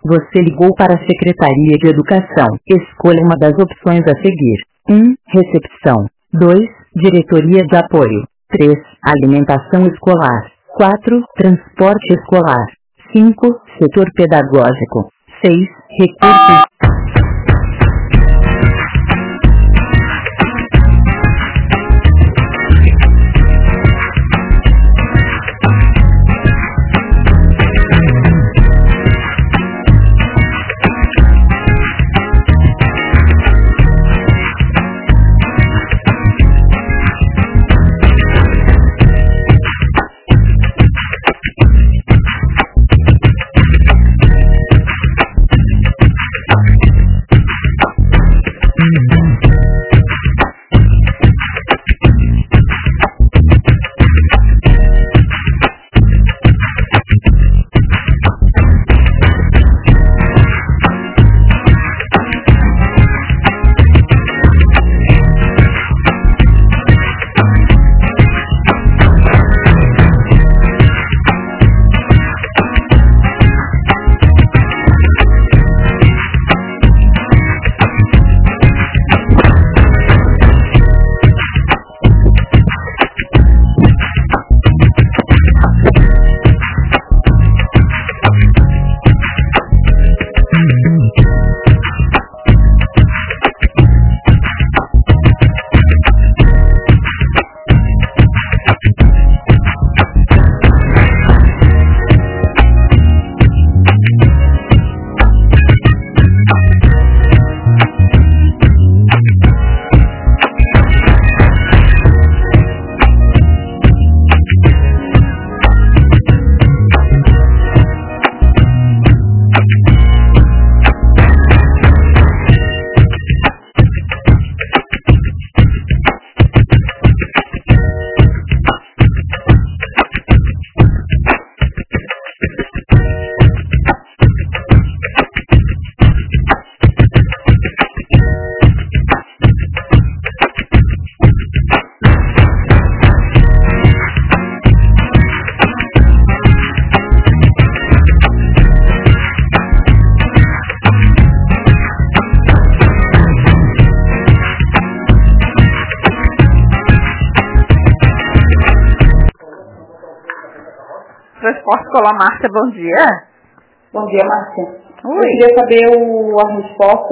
Você ligou para a Secretaria de Educação. Escolha uma das opções a seguir. 1. Recepção. 2. Diretoria de apoio. 3. Alimentação escolar. 4. Transporte escolar. 5. Setor pedagógico. 6. Recursos. Transporte Escolar, Márcia, bom dia. Bom dia, Márcia. Oi. Eu queria saber a resposta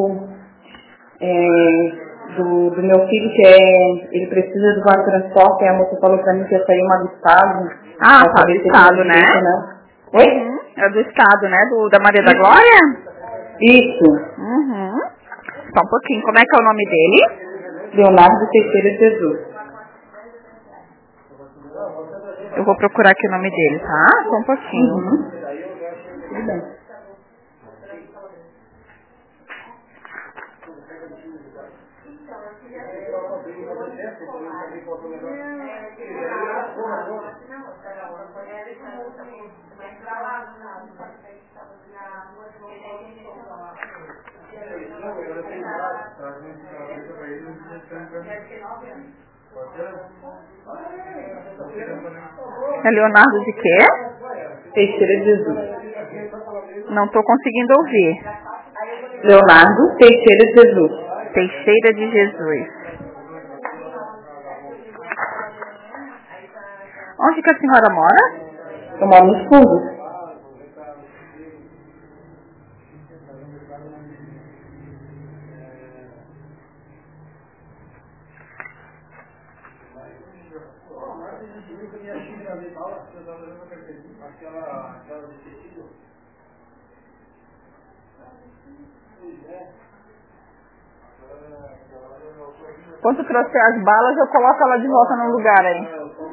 do meu filho, que ele precisa do vale transporte, a moça falou pra mim que ia sair uma do Estado. Ah, tá, do Estado, né? Oi? É do Estado, né? Da Maria da Glória? Isso. Só um pouquinho, como é que é o nome dele? Leonardo Teixeira de Jesus. Eu vou procurar aqui o nome dele, tá? Só um pouquinho. Tudo bem. É Leonardo de quê? Teixeira de Jesus. Não estou conseguindo ouvir. Leonardo Teixeira de Jesus. Teixeira de Jesus. Onde que a senhora mora? Eu moro nos fundos. Quando trouxer as balas, eu coloco ela de volta no lugar aí.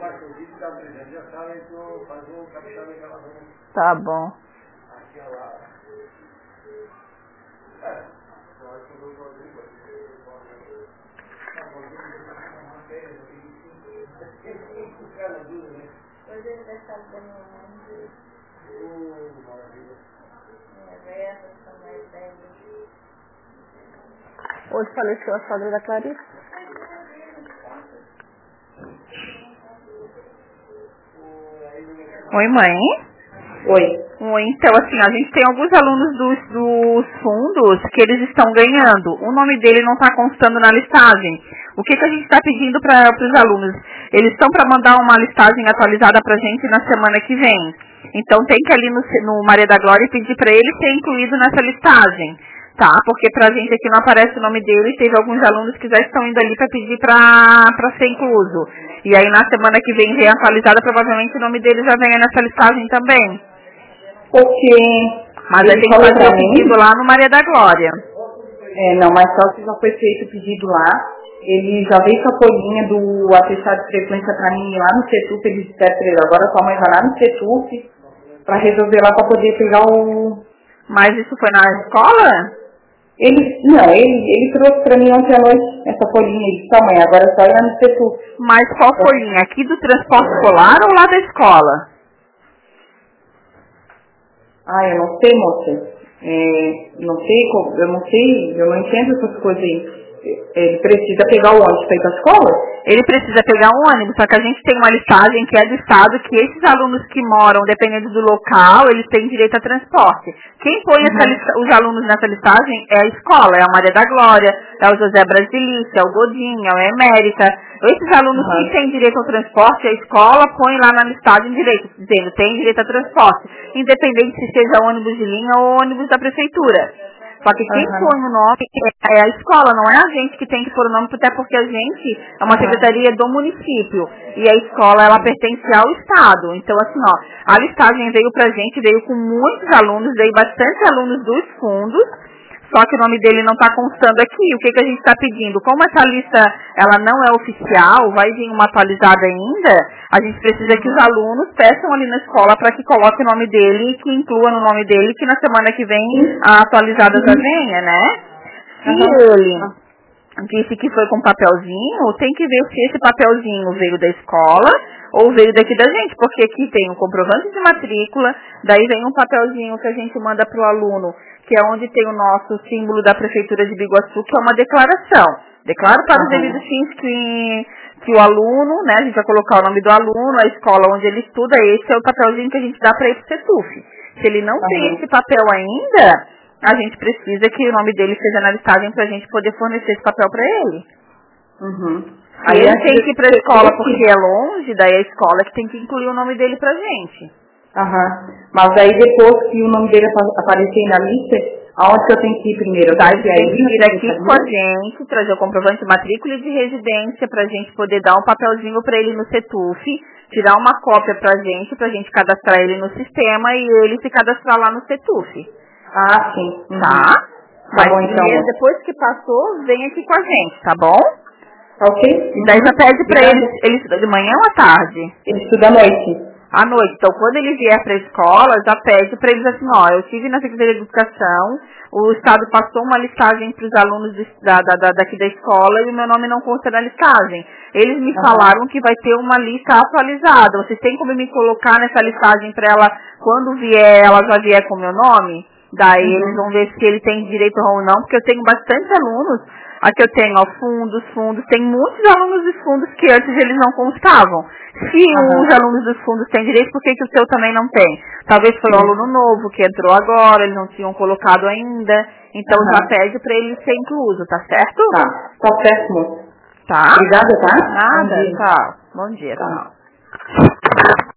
Tá bom. Hoje faleceu a sogra da Clarice. Oi, mãe. Oi. Então, assim, a gente tem alguns alunos dos fundos que eles estão ganhando. O nome dele não está constando na listagem. O que a gente está pedindo para os alunos? Eles estão para mandar uma listagem atualizada para a gente na semana que vem. Então, tem que ali no Maria da Glória pedir para ele ser incluído nessa listagem. Tá? Porque pra gente aqui não aparece o nome dele. Teve alguns alunos que já estão indo ali para pedir para ser incluso. E aí, na semana que vem atualizada, provavelmente o nome dele já venha nessa listagem também. Porque... Mas a gente fazer o pedido lá no Maria da Glória. Não, mas só que já foi feito o pedido lá. Ele já veio com a folhinha do atestado de frequência pra mim lá no CETUF. Eles disseram pra ele, agora sua mãe vai lá no CETUF pra resolver lá pra poder pegar o... Mas isso foi na escola? Ele trouxe pra mim ontem à noite essa folhinha. Ele disse, mãe, agora é só ir lá no CETUF. Mas qual folhinha? Aqui do transporte escolar ou lá da escola? Eu não sei, moça. Eu não entendo essas coisas aí. Ele precisa pegar o ônibus para ir para a escola? Ele precisa pegar um ônibus, só que a gente tem uma listagem que é do estado que esses alunos que moram, dependendo do local, eles têm direito a transporte. Quem põe os alunos nessa listagem é a escola, é a Maria da Glória, é o José Brasilício, é o Godinho, é o Emérica. Esses alunos que têm direito ao transporte, a escola põe lá na listagem direito, dizendo tem direito a transporte, independente se seja ônibus de linha ou ônibus da prefeitura. Só que quem põe o nome é a escola, não é a gente que tem que pôr o nome, até porque a gente é uma secretaria do município. E a escola, ela pertence ao estado. Então, assim, a listagem veio pra gente, veio com muitos alunos, veio bastante alunos dos fundos, só que o nome dele não está constando aqui. O que a gente está pedindo? Como essa lista ela não é oficial, vai vir uma atualizada ainda, a gente precisa que os alunos peçam ali na escola para que coloque o nome dele, que inclua no nome dele, que na semana que vem a atualizada já venha, né? Se ele disse que foi com papelzinho, tem que ver se esse papelzinho veio da escola ou veio daqui da gente, porque aqui tem um comprovante de matrícula, daí vem um papelzinho que a gente manda para o aluno, que é onde tem o nosso símbolo da Prefeitura de Biguaçu, que é uma declaração. Declaro para os devidos fins que o aluno, né, a gente vai colocar o nome do aluno, a escola onde ele estuda, esse é o papelzinho que a gente dá para ele para o CETUF. Se ele não tem esse papel ainda, a gente precisa que o nome dele esteja na listagem para a gente poder fornecer esse papel para ele. Aí ele tem que ir para a escola porque é longe, daí a escola que tem que incluir o nome dele para a gente. Mas aí depois que o nome dele aparecer na lista, aonde que eu tenho que ir primeiro? Daí tem que vir aqui com a gente, trazer o comprovante de matrícula e de residência pra gente poder dar um papelzinho pra ele no CETUF, tirar uma cópia pra gente cadastrar ele no sistema e ele se cadastrar lá no CETUF. Sim. Tá? Tá bom, então. Depois que passou, vem aqui com a gente, tá bom? Ok. E daí já pede pra ele estuda de manhã ou à tarde? Ele estuda à noite. À noite. Então, quando ele vier para a escola, já pede para eles assim, eu estive na Secretaria de Educação, o Estado passou uma listagem para os alunos daqui da escola e o meu nome não consta na listagem. Eles me falaram que vai ter uma lista atualizada. Vocês têm como me colocar nessa listagem para ela, quando vier, ela já vier com o meu nome? Daí eles vão ver se ele tem direito ou não, porque eu tenho bastante alunos. Aqui eu tenho fundos, tem muitos alunos dos fundos que antes eles não constavam. Se os alunos dos fundos têm direito, por que o seu também não tem? Talvez foi um aluno novo que entrou agora, eles não tinham colocado ainda, então já pede para ele ser incluso, tá certo? Tá certo, moço. Tá? Obrigada, tá? Nada, tchau. Bom dia, tchau.